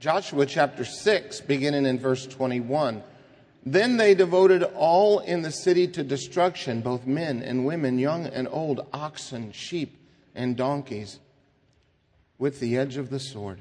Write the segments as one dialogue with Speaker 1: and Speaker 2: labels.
Speaker 1: Joshua chapter 6, beginning in verse 21. Then they devoted all in the city to destruction, both men and women, young and old, oxen, sheep, and donkeys, with the edge of the sword.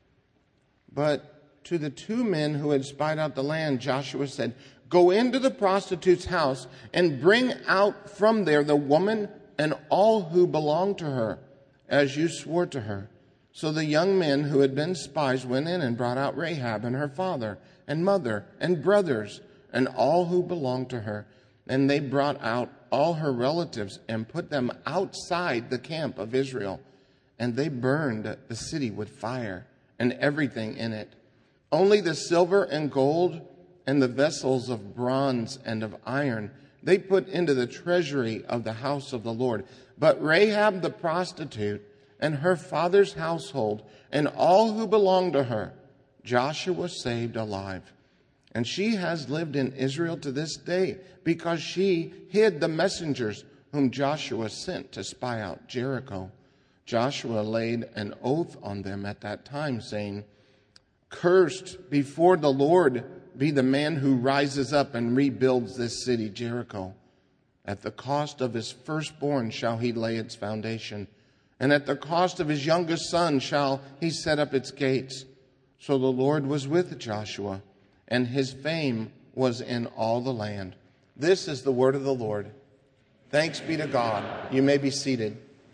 Speaker 1: But to the 2 men who had spied out the land, Joshua said, "Go into the prostitute's house and bring out from there the woman and all who belong to her, as you swore to her." So the young men who had been spies went in and brought out Rahab and her father and mother and brothers and all who belonged to her. And they brought out all her relatives and put them outside the camp of Israel. And they burned the city with fire and everything in it. Only the silver and gold and the vessels of bronze and of iron they put into the treasury of the house of the Lord. But Rahab the prostitute and her father's household and all who belonged to her, Joshua saved alive. And she has lived in Israel to this day, because she hid the messengers whom Joshua sent to spy out Jericho. Joshua laid an oath on them at that time, saying, "Cursed before the Lord be the man who rises up and rebuilds this city, Jericho. At the cost of his firstborn shall he lay its foundation, and at the cost of his youngest son shall he set up its gates." So the Lord was with Joshua, and his fame was in all the land. This is the word of the Lord. Thanks be to God. You may be seated.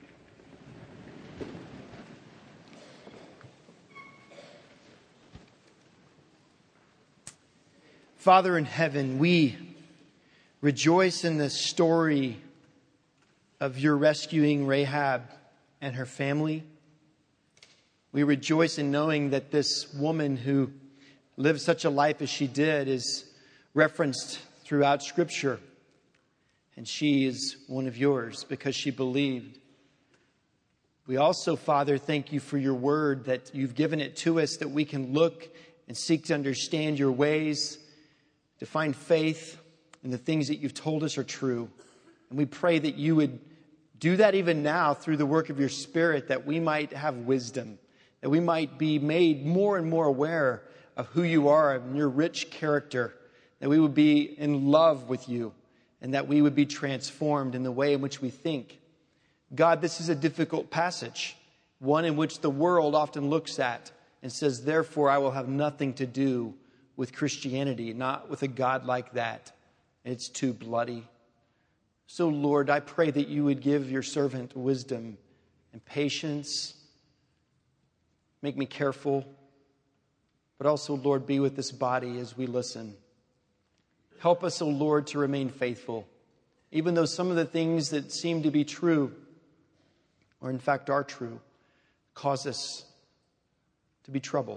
Speaker 2: Father in heaven, we rejoice in the story of your rescuing Rahab and her family. We rejoice in knowing that this woman who lived such a life as she did is referenced throughout Scripture. And she is one of yours because she believed. We also, Father, thank you for your word, that you've given it to us, that we can look and seek to understand your ways, to find faith in the things that you've told us are true. And we pray that you would do that even now through the work of your Spirit, that we might have wisdom, that we might be made more and more aware of who you are and your rich character, that we would be in love with you, and that we would be transformed in the way in which we think. God, this is a difficult passage, one in which the world often looks at and says, therefore, I will have nothing to do with Christianity, not with a God like that. It's too bloody. So, Lord, I pray that you would give your servant wisdom and patience. Make me careful. But also, Lord, be with this body as we listen. Help us, O Lord, to remain faithful, even though some of the things that seem to be true, or in fact are true, cause us to be troubled.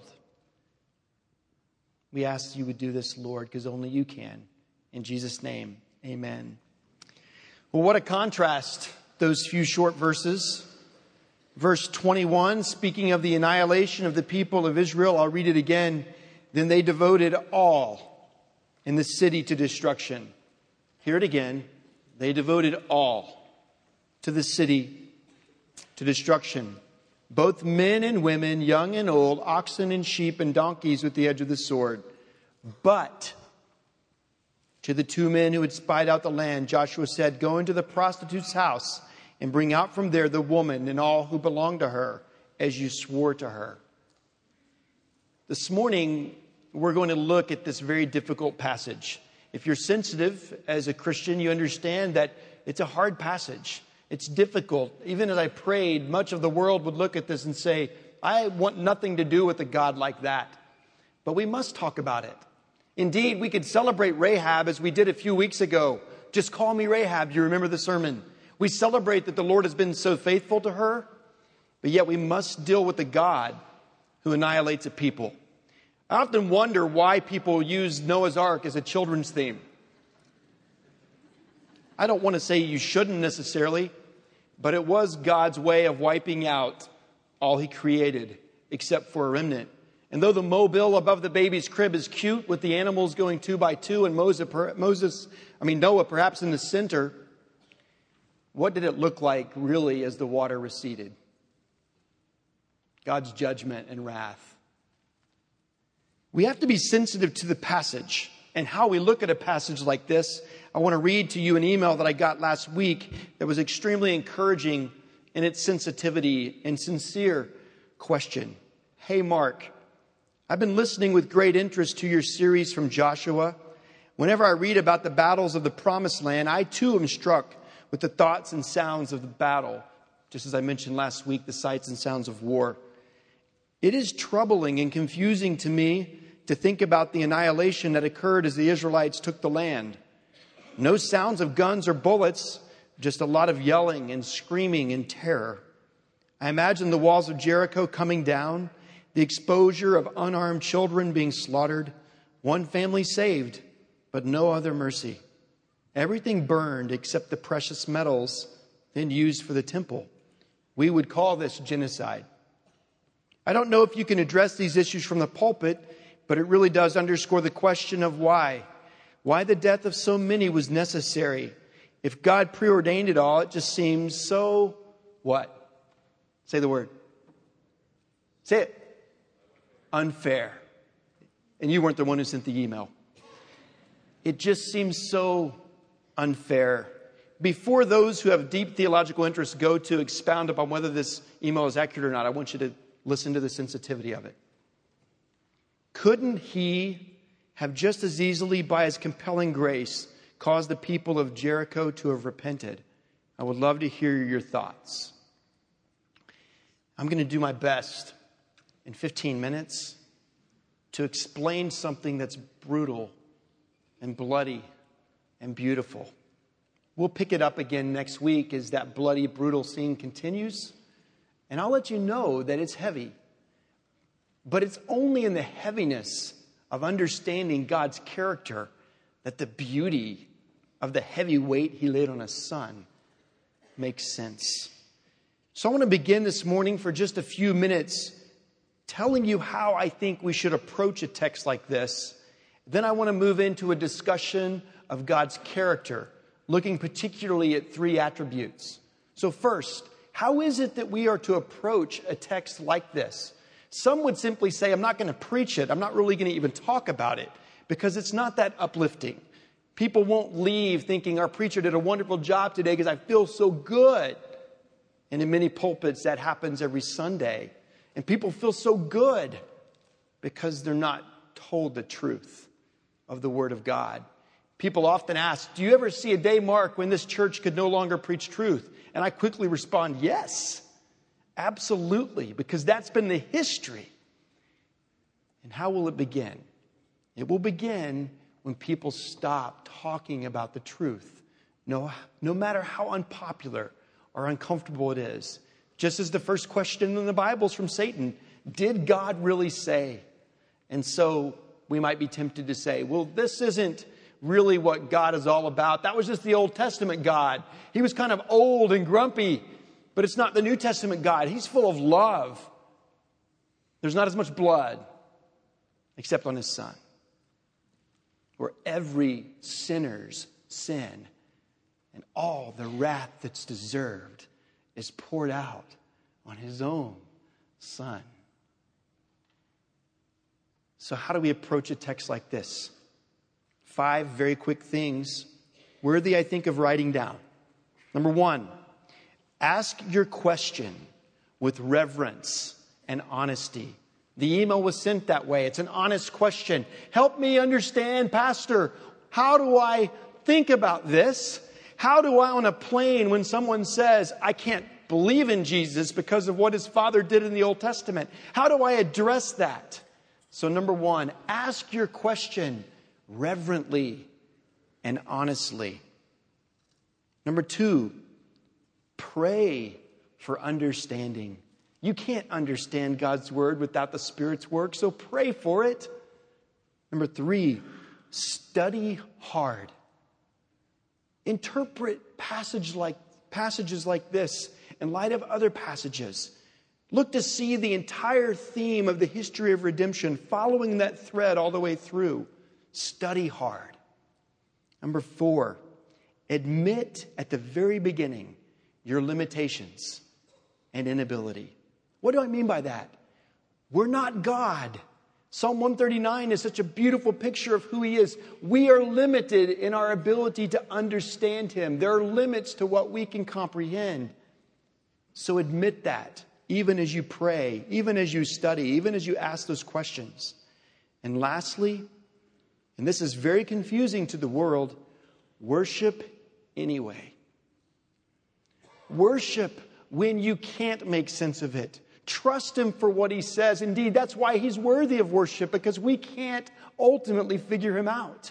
Speaker 2: We ask you would do this, Lord, because only you can. In Jesus' name, amen. Well, what a contrast, those few short verses. Verse 21, speaking of the annihilation of the people of Israel, I'll read it again. Then they devoted all in the city to destruction. Hear it again. They devoted all to the city to destruction. Both men and women, young and old, oxen and sheep and donkeys with the edge of the sword. But to the 2 men who had spied out the land, Joshua said, "Go into the prostitute's house and bring out from there the woman and all who belong to her, as you swore to her." This morning, we're going to look at this very difficult passage. If you're sensitive as a Christian, you understand that it's a hard passage. It's difficult. Even as I prayed, much of the world would look at this and say, I want nothing to do with a God like that. But we must talk about it. Indeed, we could celebrate Rahab as we did a few weeks ago. Just call me Rahab. You remember the sermon. We celebrate that the Lord has been so faithful to her, but yet we must deal with the God who annihilates a people. I often wonder why people use Noah's Ark as a children's theme. I don't want to say you shouldn't necessarily, but it was God's way of wiping out all he created, except for a remnant. And though the mobile above the baby's crib is cute with the animals going 2 by 2 and Noah perhaps in the center, what did it look like really as the water receded? God's judgment and wrath. We have to be sensitive to the passage and how we look at a passage like this. I want to read to you an email that I got last week that was extremely encouraging in its sensitivity and sincere question. Hey, Mark, I've been listening with great interest to your series from Joshua. Whenever I read about the battles of the Promised Land, I too am struck with the thoughts and sounds of the battle. Just as I mentioned last week, the sights and sounds of war. It is troubling and confusing to me to think about the annihilation that occurred as the Israelites took the land. No sounds of guns or bullets, just a lot of yelling and screaming and terror. I imagine the walls of Jericho coming down, the exposure of unarmed children being slaughtered, one family saved, but no other mercy. Everything burned except the precious metals then used for the temple. We would call this genocide. I don't know if you can address these issues from the pulpit, but it really does underscore the question of why. Why the death of so many was necessary. If God preordained it all, it just seems so what? Say the word. Say it. Unfair. And you weren't the one who sent the email. It just seems so unfair. Before those who have deep theological interests go to expound upon whether this email is accurate or not, I want you to listen to the sensitivity of it. Couldn't he have just as easily, by his compelling grace, caused the people of Jericho to have repented? I would love to hear your thoughts. I'm going to do my best in 15 minutes to explain something that's brutal and bloody and beautiful. We'll pick it up again next week as that bloody, brutal scene continues. And I'll let you know that it's heavy. But it's only in the heaviness of understanding God's character that the beauty of the heavy weight he laid on his son makes sense. So I want to begin this morning for just a few minutes telling you how I think we should approach a text like this. Then I want to move into a discussion of God's character, looking particularly at three attributes. So first, how is it that we are to approach a text like this? Some would simply say, I'm not going to preach it. I'm not really going to even talk about it because it's not that uplifting. People won't leave thinking our preacher did a wonderful job today because I feel so good. And in many pulpits, that happens every Sunday. And people feel so good because they're not told the truth of the Word of God. People often ask, do you ever see a day, Mark, when this church could no longer preach truth? And I quickly respond, yes, absolutely, because that's been the history. And how will it begin? It will begin when people stop talking about the truth, no matter how unpopular or uncomfortable it is. Just as the first question in the Bible is from Satan, did God really say? And so we might be tempted to say, well, this isn't really what God is all about. That was just the Old Testament God. He was kind of old and grumpy, but it's not the New Testament God. He's full of love. There's not as much blood, except on his son, where every sinner's sin and all the wrath that's deserved is poured out on his own son. So how do we approach a text like this? 5 very quick things, worthy, I think, of writing down. Number 1, ask your question with reverence and honesty. The email was sent that way. It's an honest question. Help me understand, Pastor. How do I think about this? How do I, on a plane, when someone says, I can't believe in Jesus because of what his father did in the Old Testament, how do I address that? So number 1, ask your question reverently and honestly. Number 2, pray for understanding. You can't understand God's word without the Spirit's work, so pray for it. Number 3, study hard. Interpret passages like this in light of other passages. Look to see the entire theme of the history of redemption, following that thread all the way through. Study hard. Number 4, admit at the very beginning your limitations and inability. What do I mean by that? We're not God. Psalm 139 is such a beautiful picture of who he is. We are limited in our ability to understand him. There are limits to what we can comprehend. So admit that, even as you pray, even as you study, even as you ask those questions. And lastly, and this is very confusing to the world, worship anyway. Worship when you can't make sense of it. Trust him for what he says. Indeed, that's why he's worthy of worship, because we can't ultimately figure him out.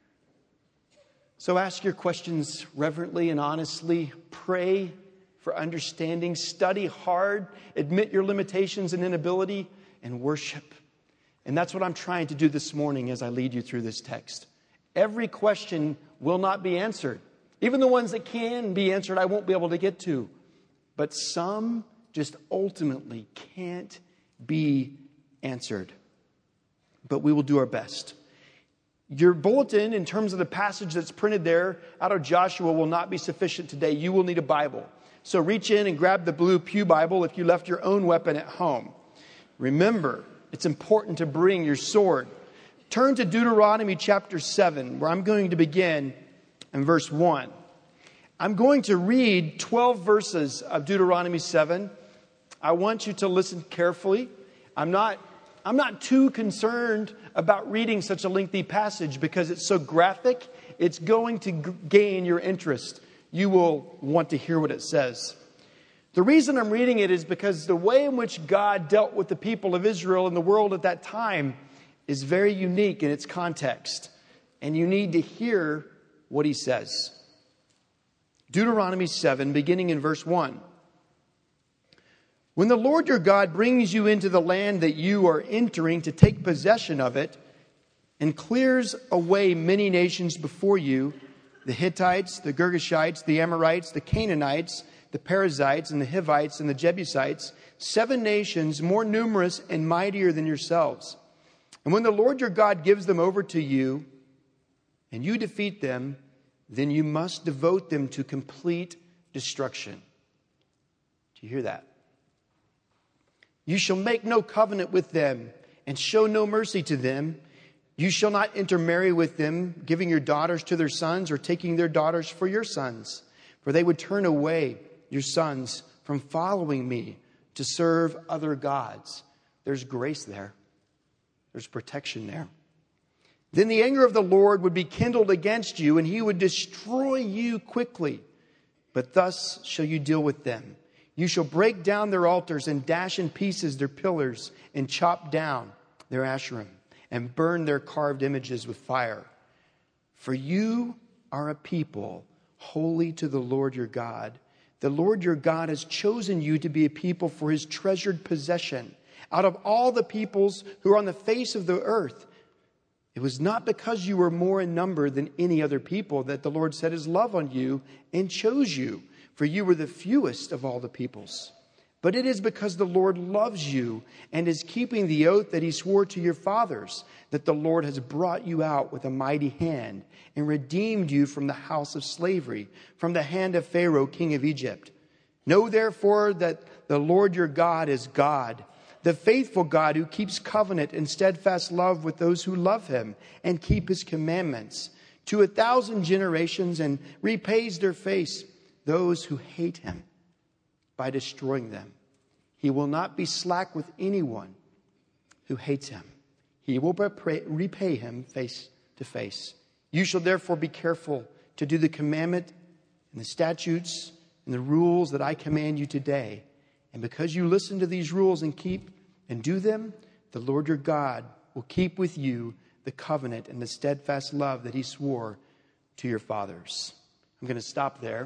Speaker 2: So ask your questions reverently and honestly. Pray for understanding. Study hard. Admit your limitations and inability, and worship. And that's what I'm trying to do this morning as I lead you through this text. Every question will not be answered. Even the ones that can be answered, I won't be able to get to. But some just ultimately can't be answered. But we will do our best. Your bulletin, in terms of the passage that's printed there out of Joshua, will not be sufficient today. You will need a Bible. So reach in and grab the blue pew Bible if you left your own weapon at home. Remember, it's important to bring your sword. Turn to Deuteronomy chapter 7, where I'm going to begin in verse 1. I'm going to read 12 verses of Deuteronomy 7. I want you to listen carefully. I'm not too concerned about reading such a lengthy passage because it's so graphic. It's going to gain your interest. You will want to hear what it says. The reason I'm reading it is because the way in which God dealt with the people of Israel in the world at that time is very unique in its context. And you need to hear what he says. Deuteronomy 7, beginning in verse 1. When the Lord your God brings you into the land that you are entering to take possession of it, and clears away many nations before you, the Hittites, the Girgashites, the Amorites, the Canaanites, the Perizzites, and the Hivites, and the Jebusites, 7 nations more numerous and mightier than yourselves. And when the Lord your God gives them over to you, and you defeat them, then you must devote them to complete destruction. Do you hear that? You shall make no covenant with them and show no mercy to them. You shall not intermarry with them, giving your daughters to their sons or taking their daughters for your sons. For they would turn away your sons from following me to serve other gods. There's grace there. There's protection there. Then the anger of the Lord would be kindled against you, and he would destroy you quickly. But thus shall you deal with them. You shall break down their altars and dash in pieces their pillars and chop down their Asherim and burn their carved images with fire. For you are a people holy to the Lord your God. The Lord your God has chosen you to be a people for his treasured possession. Out of all the peoples who are on the face of the earth, it was not because you were more in number than any other people that the Lord set his love on you and chose you. For you were the fewest of all the peoples. But it is because the Lord loves you and is keeping the oath that he swore to your fathers, that the Lord has brought you out with a mighty hand and redeemed you from the house of slavery, from the hand of Pharaoh, king of Egypt. Know therefore that the Lord your God is God, the faithful God who keeps covenant and steadfast love with those who love him and keep his commandments to 1,000 generations, and repays their face those who hate him by destroying them. He will not be slack with anyone who hates him. He will repay him face to face. You shall therefore be careful to do the commandment and the statutes and the rules that I command you today. And because you listen to these rules and keep and do them, the Lord your God will keep with you the covenant and the steadfast love that he swore to your fathers. I'm going to stop there.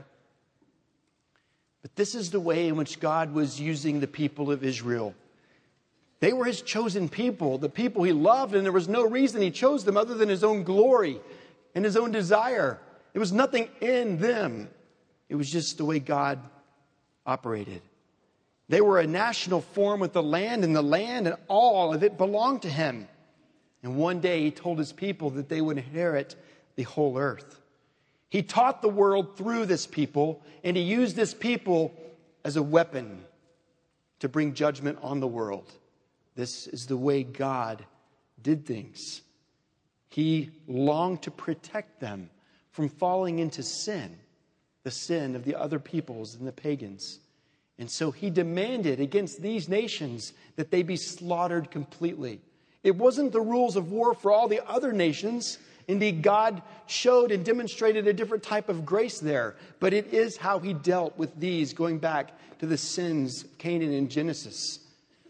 Speaker 2: But this is the way in which God was using the people of Israel. They were his chosen people, the people he loved, and there was no reason he chose them other than his own glory and his own desire. There was nothing in them. It was just the way God operated. They were a national form with the land and all of it belonged to him. And one day he told his people that they would inherit the whole earth. He taught the world through this people, and he used this people as a weapon to bring judgment on the world. This is the way God did things. He longed to protect them from falling into sin, the sin of the other peoples and the pagans. And so he demanded against these nations that they be slaughtered completely. It wasn't the rules of war for all the other nations. Indeed, God showed and demonstrated a different type of grace there. But it is how he dealt with these, going back to the sins of Canaan in Genesis.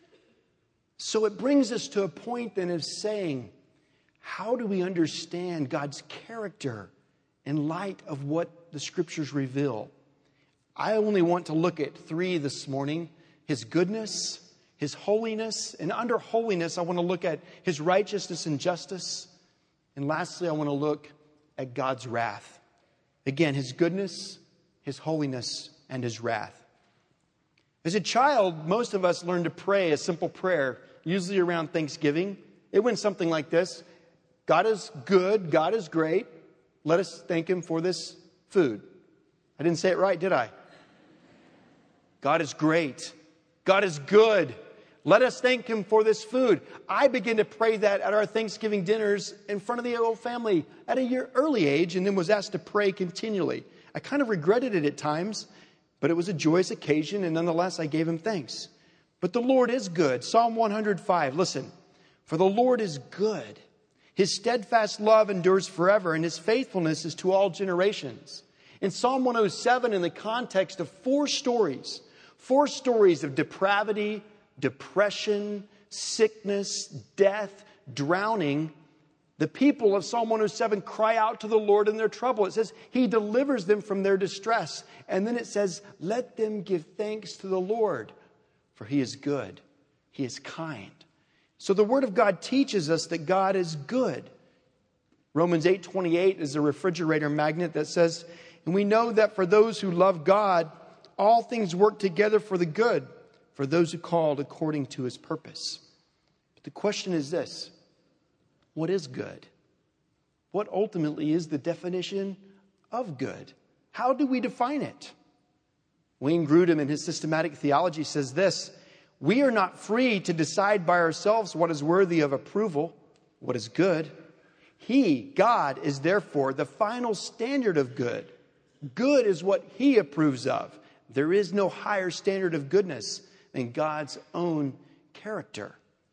Speaker 2: So it brings us to a point then of saying, how do we understand God's character in light of what the Scriptures reveal? I only want to look at three this morning: his goodness, his holiness, and under holiness, I want to look at his righteousness and justice. And lastly, I want to look at God's wrath. Again, his goodness, his holiness, and his wrath. As a child, most of us learned to pray a simple prayer, usually around Thanksgiving. It went something like this: God is good, God is great. Let us thank him for this food. I didn't say it right, did I? God is great. God is good. Let us thank him for this food. I began to pray that at our Thanksgiving dinners in front of the whole family at a early age, and then was asked to pray continually. I kind of regretted it at times, but it was a joyous occasion, and nonetheless, I gave him thanks. But the Lord is good. Psalm 105, listen. For the Lord is good. His steadfast love endures forever, and his faithfulness is to all generations. In Psalm 107, in the context of four stories of depravity, depression, sickness, death, drowning, the people of Psalm 107 cry out to the Lord in their trouble. It says he delivers them from their distress. And then it says, let them give thanks to the Lord, for he is good. He is kind. So the Word of God teaches us that God is good. Romans 8:28 is a refrigerator magnet that says, and we know that for those who love God, all things work together for the good, for those who are called according to his purpose. But the question is this: what is good? What ultimately is the definition of good? How do we define it? Wayne Grudem, in his systematic theology, says this: we are not free to decide by ourselves what is worthy of approval, what is good. He, God, is therefore the final standard of good. Good is what he approves of. There is no higher standard of goodness than God's own character.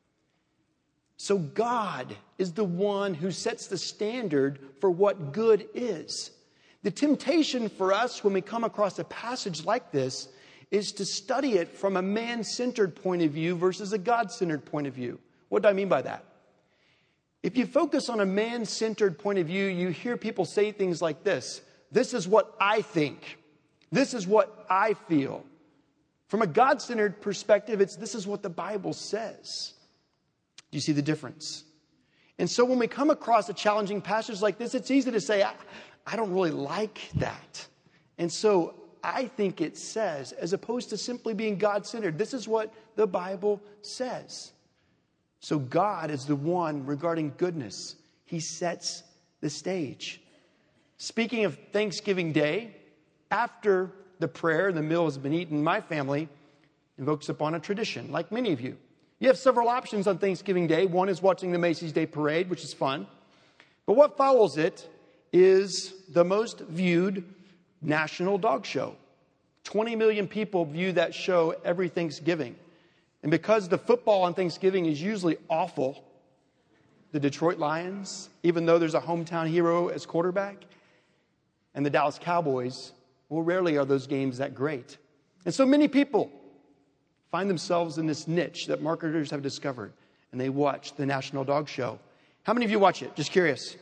Speaker 2: So God is the one who sets the standard for what good is. The temptation for us when we come across a passage like this is to study it from a man-centered point of view versus a God-centered point of view. What do I mean by that? If you focus on a man-centered point of view, you hear people say things like this: this is what I think. This is what I feel. From a God-centered perspective, it's this is what the Bible says. Do you see the difference? And so when we come across a challenging passage like this, it's easy to say, I don't really like that. And so I think it says, as opposed to simply being God-centered, this is what the Bible says. So God is the one regarding goodness. He sets the stage. Speaking of Thanksgiving Day, after the prayer and the meal has been eaten, my family invokes upon a tradition, like many of you. You have several options on Thanksgiving Day. One is watching the Macy's Day Parade, which is fun. But what follows it is the most viewed national dog show. 20 million people view that show every Thanksgiving. And because the football on Thanksgiving is usually awful, the Detroit Lions, even though there's a hometown hero as quarterback, and the Dallas Cowboys, well, rarely are those games that great. And so many people find themselves in this niche that marketers have discovered, and they watch the National Dog Show. How many of you watch it? Just curious.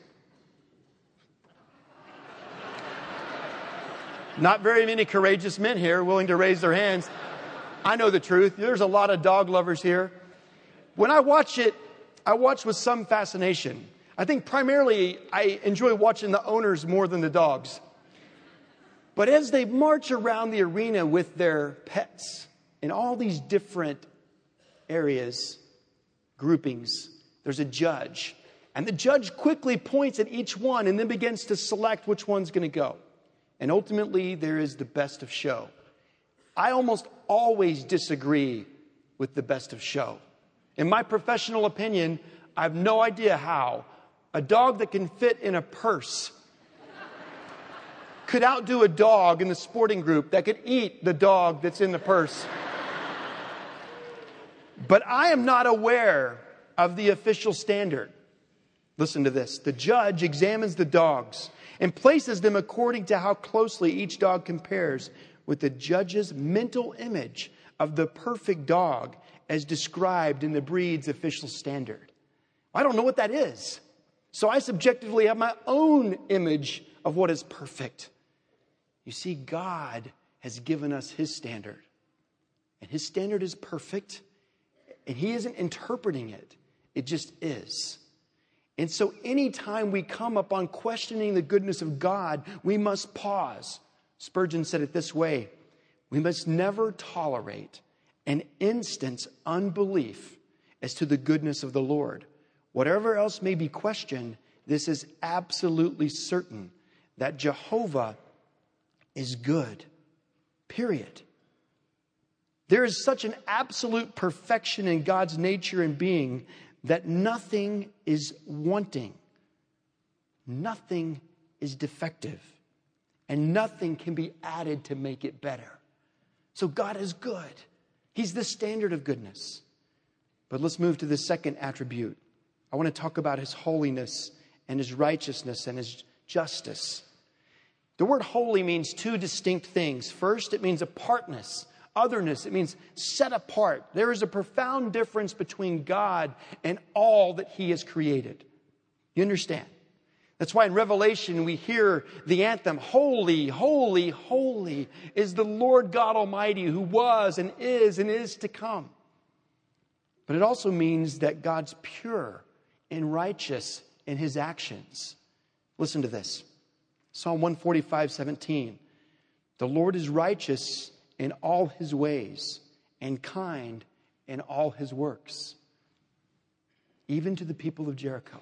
Speaker 2: Not very many courageous men here willing to raise their hands. I know the truth. There's a lot of dog lovers here. When I watch it, I watch with some fascination. I think primarily I enjoy watching the owners more than the dogs. But as they march around the arena with their pets in all these different areas, groupings, there's a judge. And the judge quickly points at each one and then begins to select which one's going to go. And ultimately, there is the best of show. I almost always disagree with the best of show. In my professional opinion, I have no idea how a dog that can fit in a purse could outdo a dog in the sporting group that could eat the dog that's in the purse. But I am not aware of the official standard. Listen to this. The judge examines the dogs and places them according to how closely each dog compares with the judge's mental image of the perfect dog as described in the breed's official standard. I don't know what that is. So I subjectively have my own image of what is perfect. You see, God has given us his standard. And his standard is perfect. And he isn't interpreting it. It just is. And so anytime we come upon questioning the goodness of God, we must pause. Spurgeon said it this way: we must never tolerate an instant's unbelief as to the goodness of the Lord. Whatever else may be questioned, this is absolutely certain, that Jehovah is good. Period. There is such an absolute perfection in God's nature and being that nothing is wanting. Nothing is defective. And nothing can be added to make it better. So God is good. He's the standard of goodness. But let's move to the second attribute. I want to talk about his holiness and his righteousness and his justice. The word holy means two distinct things. First, it means apartness. Otherness, it means set apart. There is a profound difference between God and all that he has created. You understand? That's why in Revelation we hear the anthem, "Holy, holy, holy is the Lord God Almighty, who was and is to come." But it also means that God's pure and righteous in his actions. Listen to this. Psalm 145:17. The Lord is righteous in all his ways and kind in all his works, even to the people of Jericho.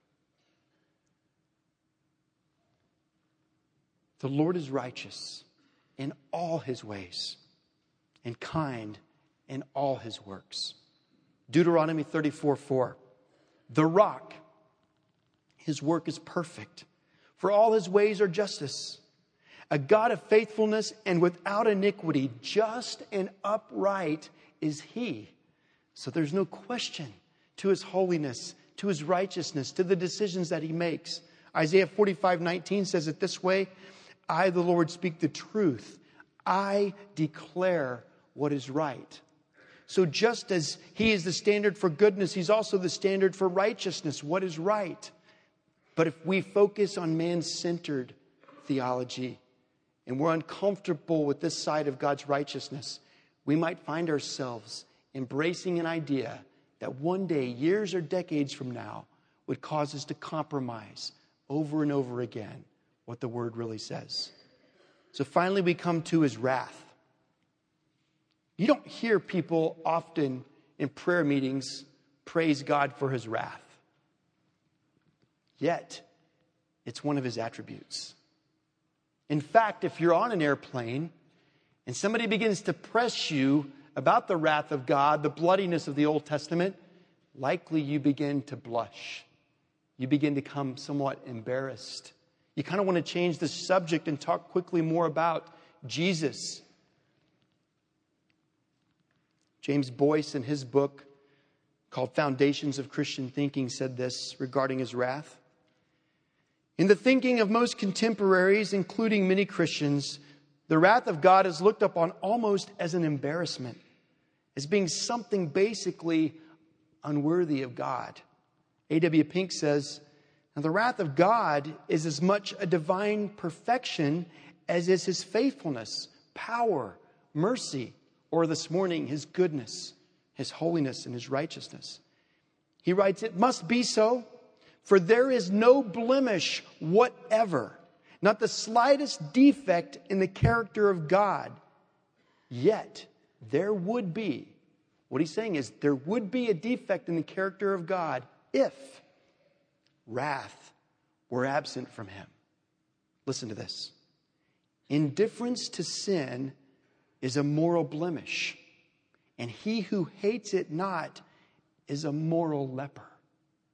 Speaker 2: The Lord is righteous in all his ways and kind in all his works. Deuteronomy 34:4. The rock, his work is perfect, for all his ways are justice. A God of faithfulness and without iniquity, just and upright is he. So there's no question to his holiness, to his righteousness, to the decisions that he makes. Isaiah 45:19 says it this way: I, the Lord, speak the truth. I declare what is right. So just as he is the standard for goodness, he's also the standard for righteousness, what is right. But if we focus on man-centered theology, and we're uncomfortable with this side of God's righteousness, we might find ourselves embracing an idea that one day, years or decades from now, would cause us to compromise over and over again what the word really says. So finally, we come to his wrath. You don't hear people often in prayer meetings praise God for his wrath. Yet, it's one of his attributes. In fact, if you're on an airplane and somebody begins to press you about the wrath of God, the bloodiness of the Old Testament, likely you begin to blush. You begin to become somewhat embarrassed. You kind of want to change the subject and talk quickly more about Jesus. James Boyce, in his book called Foundations of Christian Thinking, said this regarding his wrath. In the thinking of most contemporaries, including many Christians, the wrath of God is looked upon almost as an embarrassment, as being something basically unworthy of God. A.W. Pink says, now the wrath of God is as much a divine perfection as is his faithfulness, power, mercy, or this morning, his goodness, his holiness, and his righteousness. He writes, it must be so. For there is no blemish whatever, not the slightest defect in the character of God. Yet there would be, what he's saying is there would be a defect in the character of God if wrath were absent from him. Listen to this. Indifference to sin is a moral blemish, and he who hates it not is a moral leper.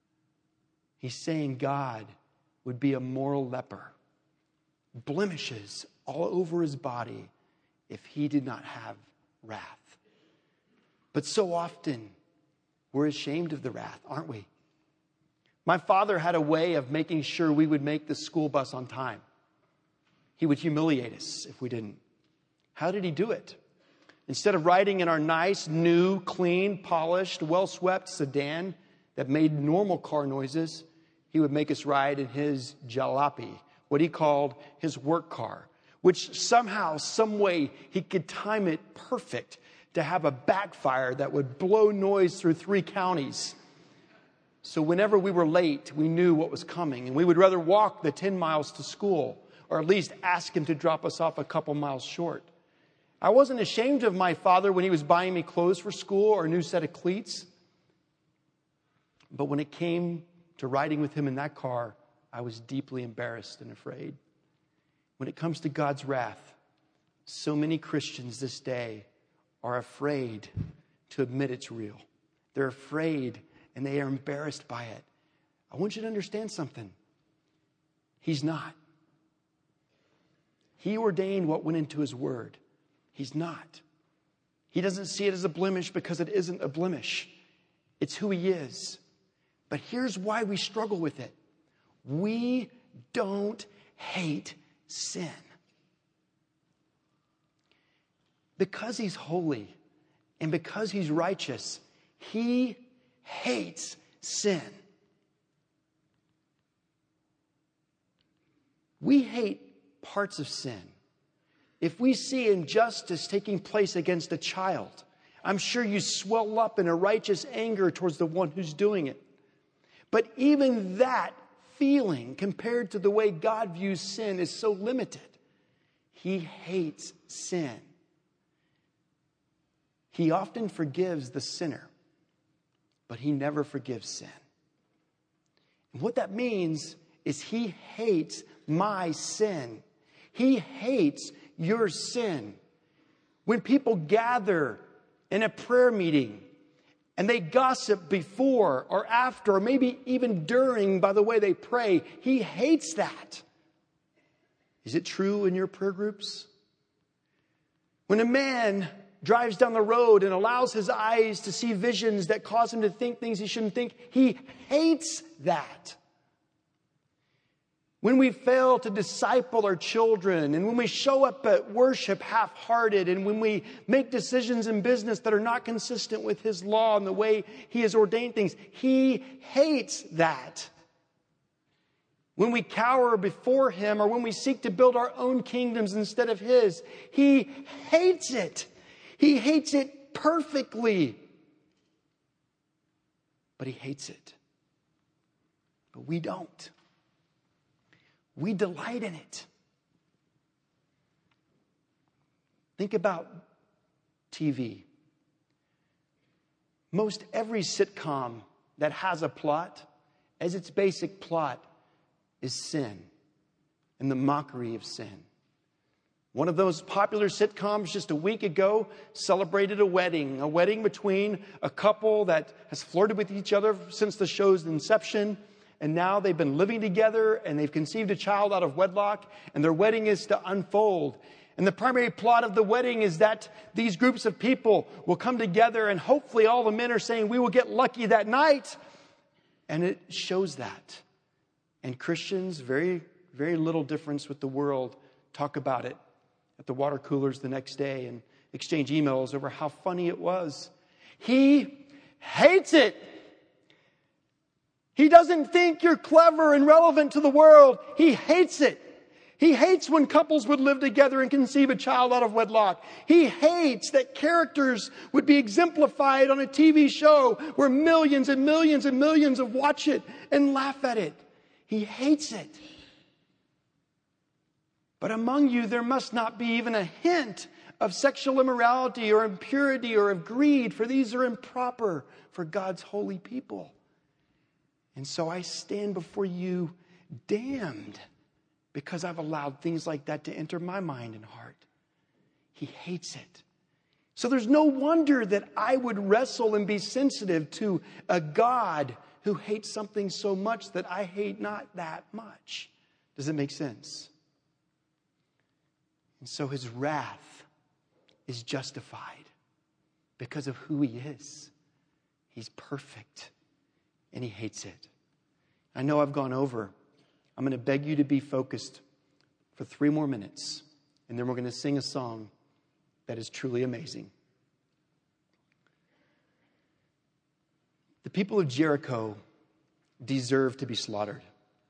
Speaker 2: He's saying God would be a moral leper, blemishes all over his body if he did not have wrath. But so often, we're ashamed of the wrath, aren't we? My father had a way of making sure we would make the school bus on time. He would humiliate us if we didn't. How did he do it? Instead of riding in our nice, new, clean, polished, well-swept sedan that made normal car noises, he would make us ride in his jalopy, what he called his work car, which somehow, some way, he could time it perfect to have a backfire that would blow noise through 3 counties. So whenever we were late, we knew what was coming, and we would rather walk the 10 miles to school, or at least ask him to drop us off a couple miles short. I wasn't ashamed of my father when he was buying me clothes for school or a new set of cleats. But when it came to riding with him in that car, I was deeply embarrassed and afraid. When it comes to God's wrath, so many Christians this day are afraid to admit it's real. They're afraid and they are embarrassed by it. I want you to understand something. He's not. He ordained what went into his word. He's not. He doesn't see it as a blemish because it isn't a blemish. It's who he is. But here's why we struggle with it. We don't hate sin. Because he's holy and because he's righteous, he hates sin. We hate parts of sin. If we see injustice taking place against a child, I'm sure you swell up in a righteous anger towards the one who's doing it. But even that feeling, compared to the way God views sin, is so limited. He hates sin. He often forgives the sinner, but he never forgives sin. And what that means is he hates my sin. He hates your sin. When people gather in a prayer meeting and they gossip before or after, or maybe even during, by the way they pray, he hates that. Is it true in your prayer groups? When a man drives down the road and allows his eyes to see visions that cause him to think things he shouldn't think, he hates that. When we fail to disciple our children, and when we show up at worship half-hearted, and when we make decisions in business that are not consistent with his law and the way he has ordained things, he hates that. When we cower before him, or when we seek to build our own kingdoms instead of his, he hates it. He hates it perfectly. But he hates it. But we don't. We delight in it. Think about TV. Most every sitcom that has a plot, as its basic plot, is sin and the mockery of sin. One of those popular sitcoms just a week ago celebrated a wedding between a couple that has flirted with each other since the show's inception. And now they've been living together and they've conceived a child out of wedlock, and their wedding is to unfold. And the primary plot of the wedding is that these groups of people will come together, and hopefully all the men are saying, we will get lucky that night. And it shows that. And Christians, very, very little difference with the world, talk about it at the water coolers the next day and exchange emails over how funny it was. He hates it. He doesn't think you're clever and relevant to the world. He hates it. He hates when couples would live together and conceive a child out of wedlock. He hates that characters would be exemplified on a TV show where millions and millions and millions of watch it and laugh at it. He hates it. But among you, there must not be even a hint of sexual immorality or impurity or of greed, for these are improper for God's holy people. And so I stand before you damned because I've allowed things like that to enter my mind and heart. He hates it. So there's no wonder that I would wrestle and be sensitive to a God who hates something so much that I hate not that much. Does it make sense? And so his wrath is justified because of who he is. He's perfect and he hates it. I know I've gone over. I'm going to beg you to be focused for 3 more minutes, and then we're going to sing a song that is truly amazing. The people of Jericho deserve to be slaughtered.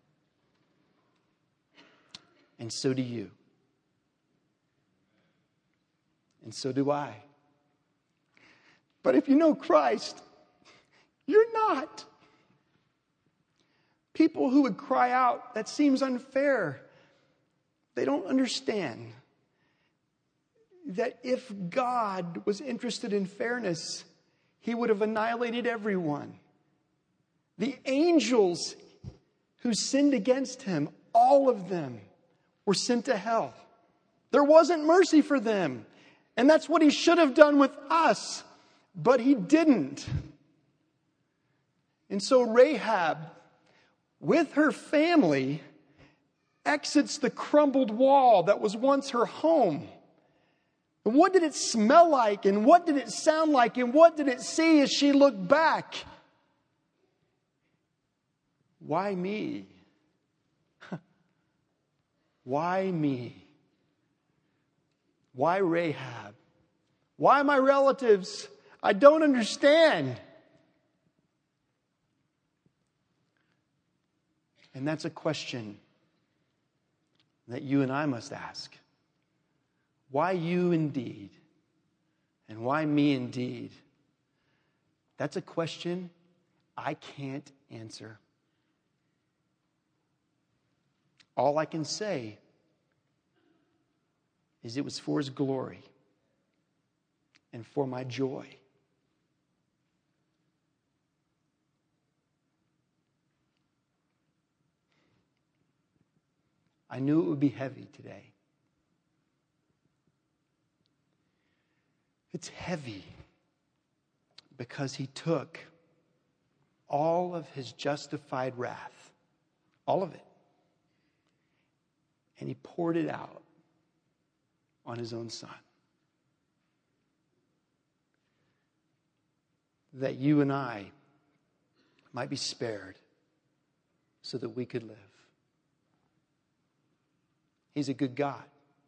Speaker 2: And so do you. And so do I. But if you know Christ, you're not. People who would cry out, that seems unfair. They don't understand that if God was interested in fairness, he would have annihilated everyone. The angels who sinned against him, all of them were sent to hell. There wasn't mercy for them. And that's what he should have done with us. But he didn't. And so Rahab, with her family, exits the crumbled wall that was once her home. And what did it smell like? And what did it sound like? And what did it see as she looked back? Why me? Why me? Why Rahab? Why my relatives? I don't understand. And that's a question that you and I must ask. Why you indeed? And why me indeed? That's a question I can't answer. All I can say is it was for his glory and for my joy. I knew it would be heavy today. It's heavy because he took all of his justified wrath, all of it, and he poured it out on his own son. That you and I might be spared so that we could live. He's a good God.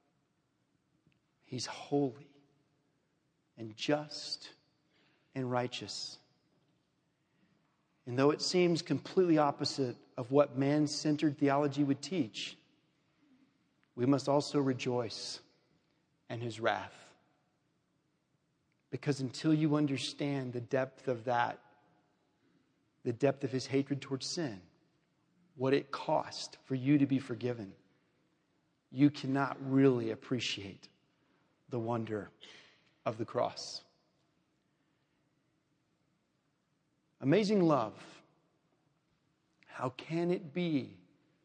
Speaker 2: He's holy and just and righteous. And though it seems completely opposite of what man-centered theology would teach, we must also rejoice in his wrath. Because until you understand the depth of that, the depth of his hatred towards sin, what it cost for you to be forgiven, you cannot really appreciate the wonder of the cross. Amazing love. How can it be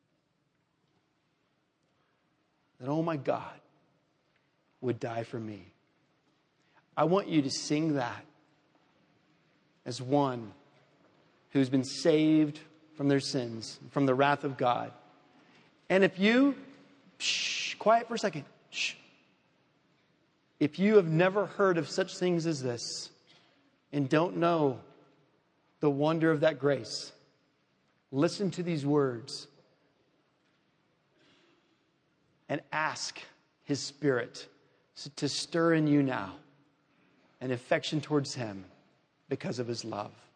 Speaker 2: that, oh my God, would die for me? I want you to sing that as one who's been saved from their sins, from the wrath of God. And if you, quiet for a second. If you have never heard of such things as this and don't know the wonder of that grace, listen to these words and ask his Spirit to stir in you now an affection towards him because of his love.